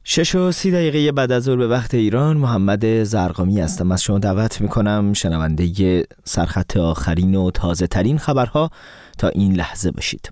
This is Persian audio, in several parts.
6:30 بعد از ظهر به وقت ایران. محمد زرقامی هستم. از شما دعوت میکنم شنونده سرخط آخرین و تازه ترین خبرها تا این لحظه باشید.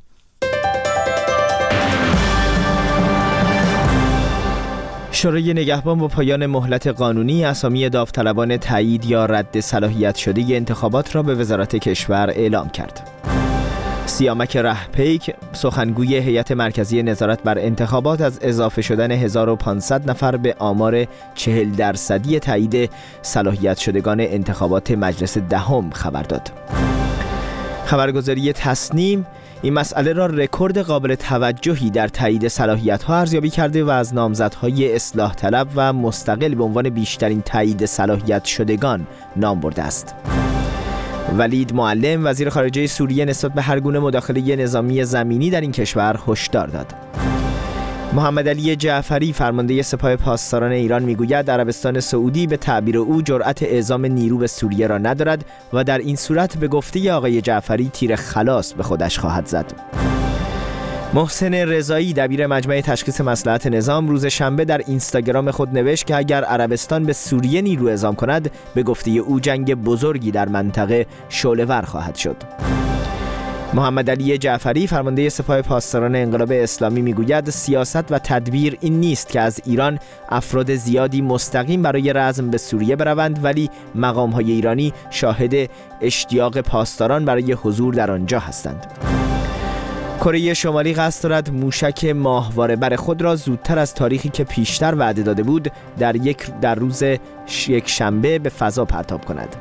شورای نگهبان با پایان مهلت قانونی اسامی داوطلبان تایید یا رد صلاحیت شده انتخابات را به وزارت کشور اعلام کرد. سیامک رهپیک سخنگوی هیئت مرکزی نظارت بر انتخابات از اضافه شدن 1500 نفر به آمار 40% تایید صلاحیت شدگان انتخابات مجلس دهم خبر داد. خبرگزاری تصنیم این مسئله را رکورد قابل توجهی در تایید صلاحیت‌ها ارزیابی کرده و از نامزدهای اصلاح طلب و مستقل به عنوان بیشترین تایید صلاحیت شدگان نام برده است. ولید معلم وزیر خارجه سوریه نسبت به هر گونه مداخله نظامی زمینی در این کشور هشدار داد. محمد علی جعفری فرمانده سپاه پاسداران ایران میگوید عربستان سعودی به تعبیر او جرأت اعزام نیرو به سوریه را ندارد و در این صورت به گفته آقای جعفری تیر خلاص به خودش خواهد زد. محسن رضایی دبیر مجمع تشخیص مصلحت نظام روز شنبه در اینستاگرام خود نوشت که اگر عربستان به سوریه نیرو اعزام کند به گفته او جنگ بزرگی در منطقه شعله‌ور خواهد شد. محمد علی جعفری فرمانده سپاه پاسداران انقلاب اسلامی میگوید سیاست و تدبیر این نیست که از ایران افراد زیادی مستقیم برای رزم به سوریه بروند، ولی مقام‌های ایرانی شاهد اشتیاق پاسداران برای حضور در آنجا هستند. کره شمالی قصد دارد موشک ماهواره بر خود را زودتر از تاریخی که پیشتر وعده داده بود در روز یک شنبه به فضا پرتاب کند.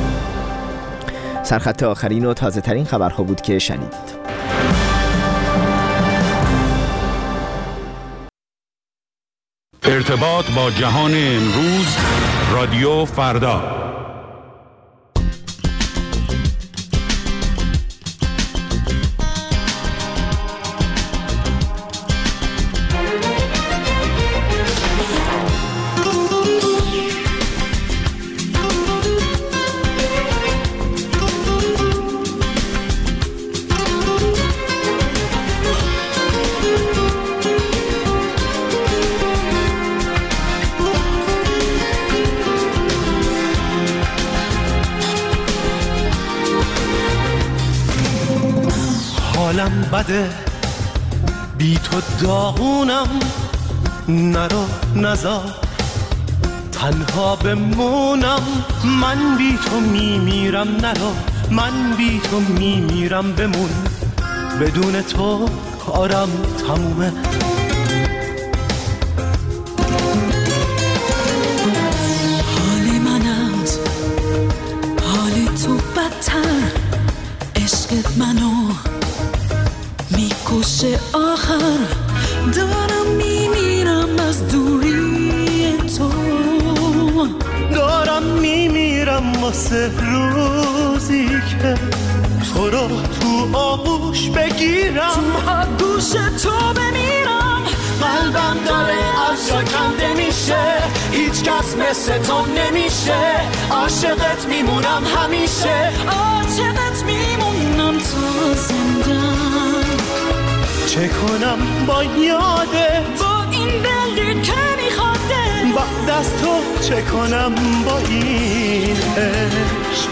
سرخط آخرین و تازه ترین خبرها بود که شنیدید. ارتباط با جهان امروز، رادیو فردا. حالم بده بی تو داغونم، نرو نزار تنها بمونم، من بی تو میمیرم، نرو من بی تو میمیرم، بمون بدون تو کارم تمومه. حالی من از حالی تو بدتر، عشقت منو میکشه، آخر دارم میمیرم از دوری تو، دارم میمیرم واسه روزی که تو رو تو آغوش بگیرم، تو آغوش تو بمیرم. قلبم داره از جا کنده میشه، هیچ کس مثل تو نمیشه، عاشقت میمونم همیشه، عاشقت میمونم تا زندم. چه کنم با یاده، با این دلی که میخواده، بعد از تو چه کنم با این عشق.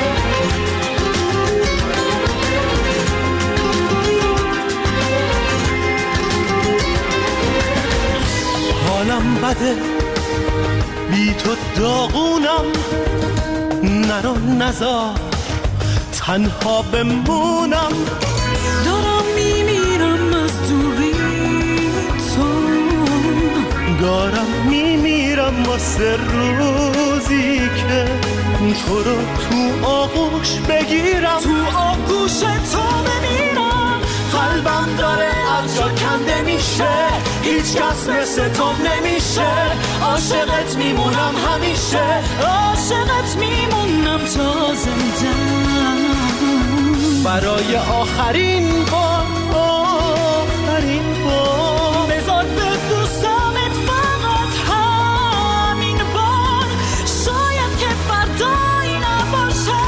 حالم بده بی تو داغونم، نرو نزار تنها بمونم، دارم میمیرم از دوری تو، دارم میمیرم واسه روزی که تو رو تو آغوش بگیرم، تو آغوش تو بمیرم. قلبم داره از جا کنده میشه، هیچ کس مثل تو نمیشه، عاشقت میمونم همیشه، عاشقت میمونم تا زندم. برای آخرین بار، آخرین بار بذار ببوسمت فقط همین بار، شاید که فردایی نباشه.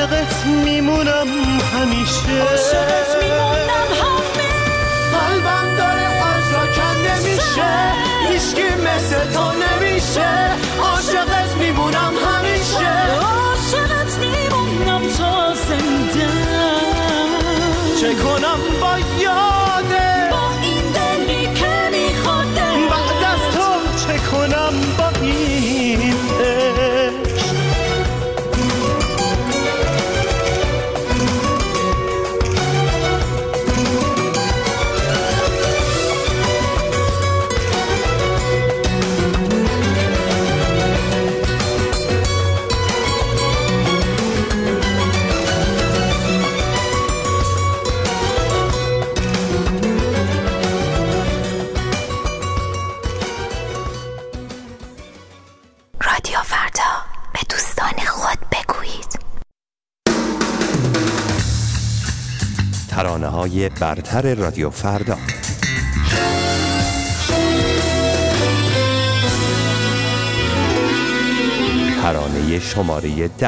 عاشقت میمونم همیشه، عاشقت میمونم همیشه. قلبم داره از را کنده میشه، هیچکی مثل تو نمیشه. عاشقت میمونم همیشه، عاشقت میمونم تا زنده. چه کنم با یاده، با این دلی که میخواده، بعد از تو چه کنم با این ترانه‌های برتر رادیو فردا. ترانه شماره 10.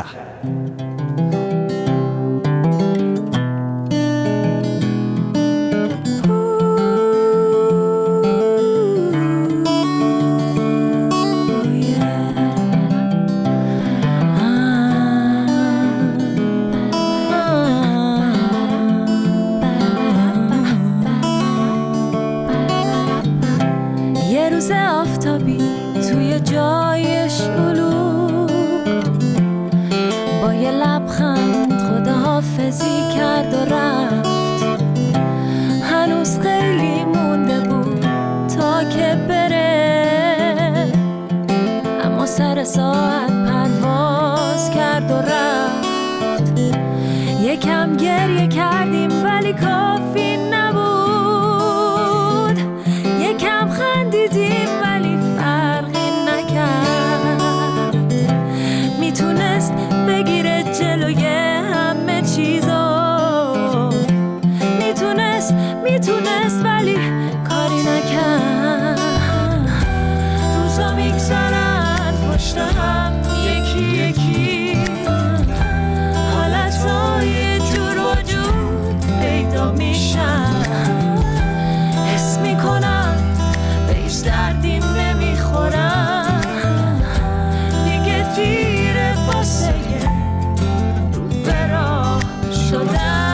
ساعت پرواز کرد و رفت. یکم گریه کردیم ولی کافی نبود، یکم خندیدیم ولی فرقی نکرد. میتونست بگیره جلوی همه چیزو، میتونست ولی کاری نکرد. روزا میگذرن پشت هم یکی یکی، حالتهای جور و جور پیدا میشن. حس میکنم به هیچ دردی نمیخورم، دیگه دیره واسه رو به راه شدن.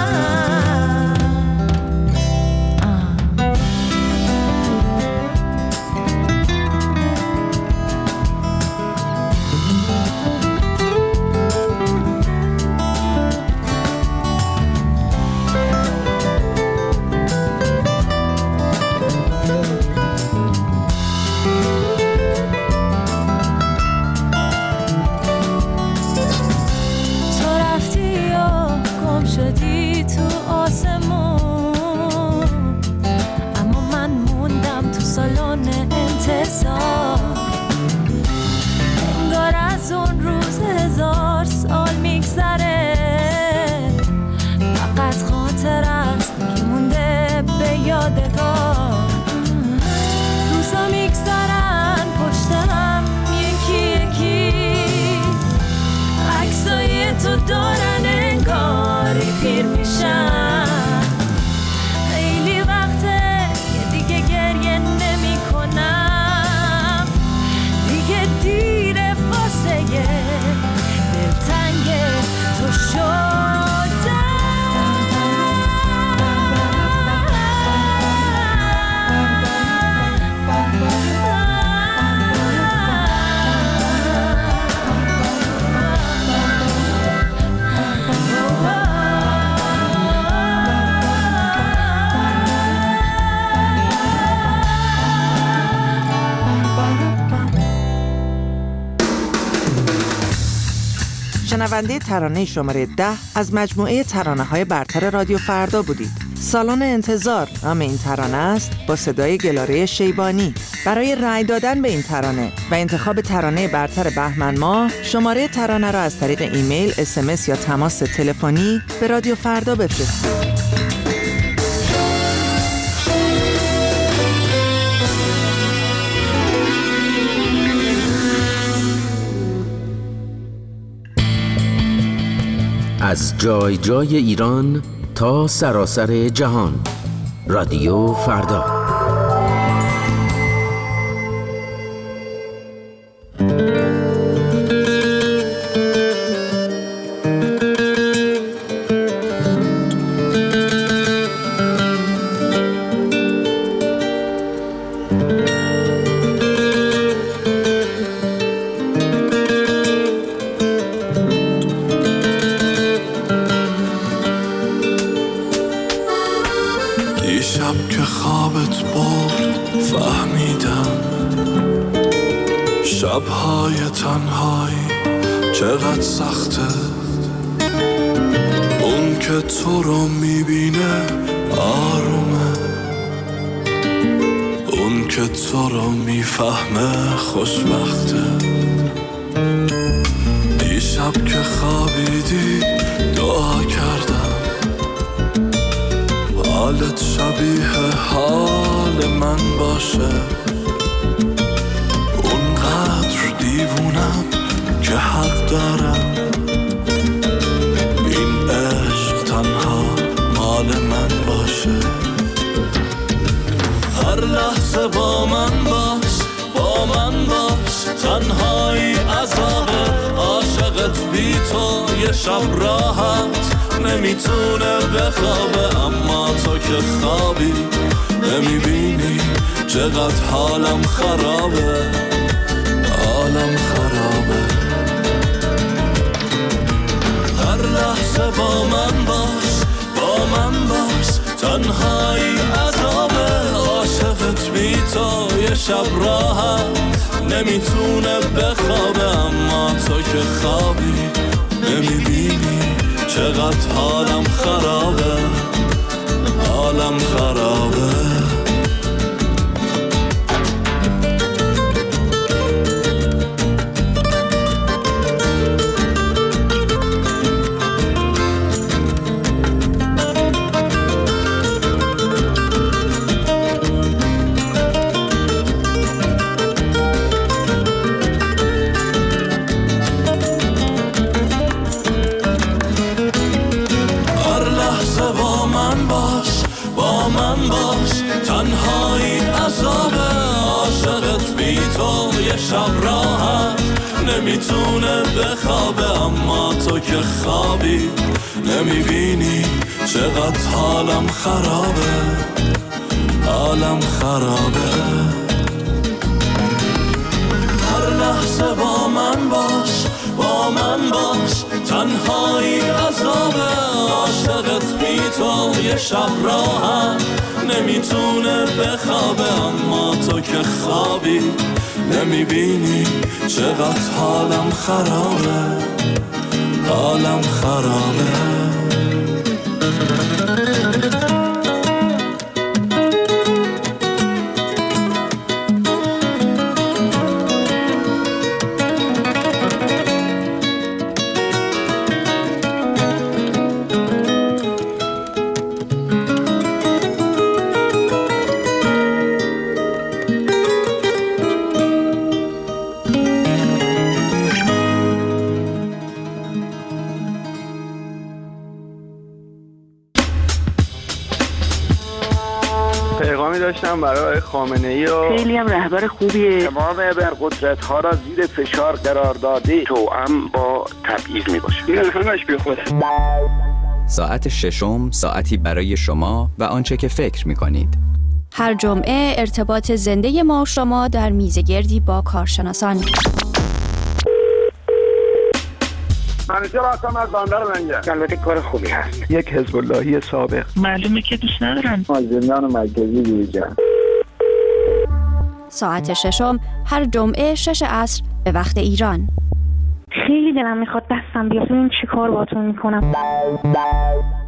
انگار از اون روز 1000 سال میگذره، فقط خاطر است که مونده به یادگار. روزا میگذرن پشت هم یکی یکی، عکسای تو دارن انگاری پیر میشن. خیلی وقته که دیگه گریه نمی کنم، دیگه دیره واسه دلتنگ تو شدم. شنونده ترانه شماره 10 از مجموعه ترانه‌های برتر رادیو فردا بودید. سالن انتظار نام این ترانه است، با صدای گلاره شیبانی. برای رأی دادن به این ترانه و انتخاب ترانه برتر بهمن ماه، شماره ترانه را از طریق ایمیل، SMS یا تماس تلفنی به رادیو فردا بفرستید. از جای جای ایران تا سراسر جهان. رادیو فردا. دیشب که خوابت برد فهمیدم شبهای تنهایی چقدر سخته. اون که تو رو میبینه آرومه، اون که تو رو میفهمه خوشبخته. دیشب که خوابیدی دعا کردم حالت شبیه حال من باشه. اونقدر دیوونم که حق دارم این عشق تنها مال من باشه. هر لحظه با من باش، با من باش، تنهایی عذابه. عاشقت بی تو یه شب راحت نمیتونه بخوابه، اما تو که خوابی نمیبینی چقدر حالم خرابه، حالم خرابه. هر لحظه با من باش، با من باش، تنهایی عذابه. عاشقت بی تو یه شب راحت نمیتونه بخوابه، اما تو که خوابی نمیبینی چقدر حالم خرابه، حالم خرابه. شب راحت نمیتونه بخوابه، اما تو که خوابی نمیبینی چقدر حالم خرابه، حالم خرابه. هر لحظه با من باش، با من باش، تنهایی عذابه. عاشقت بی تو یه شب راحت نمیتونه بخوابه، اما تو که خوابی نمیبینی چقدر حالم خرابه، حالم خرابه. داشتم برای خامنه‌ای و خیلی هم رهبر خوبیه. تمام ابرقدرت‌ها را زیر فشار قرار داده، توأم با تبعیض میباشه. این همش بیخوده. ساعت ششم ساعتی برای شما و آنچه که فکر می‌کنید. هر جمعه ارتباط زنده ما و شما در میزگردی با کارشناسان. منیجر هستم از بندر منجر. البته کار خوبی هست. یک حزب اللهی سابق. معلومه که دوست ندارن. از زندان مرکزی بیرون. ساعت ششم هر جمعه 6 عصر به وقت ایران. خیلی دلم میخواد دستم بیاد، این چی کار باتون میکنم.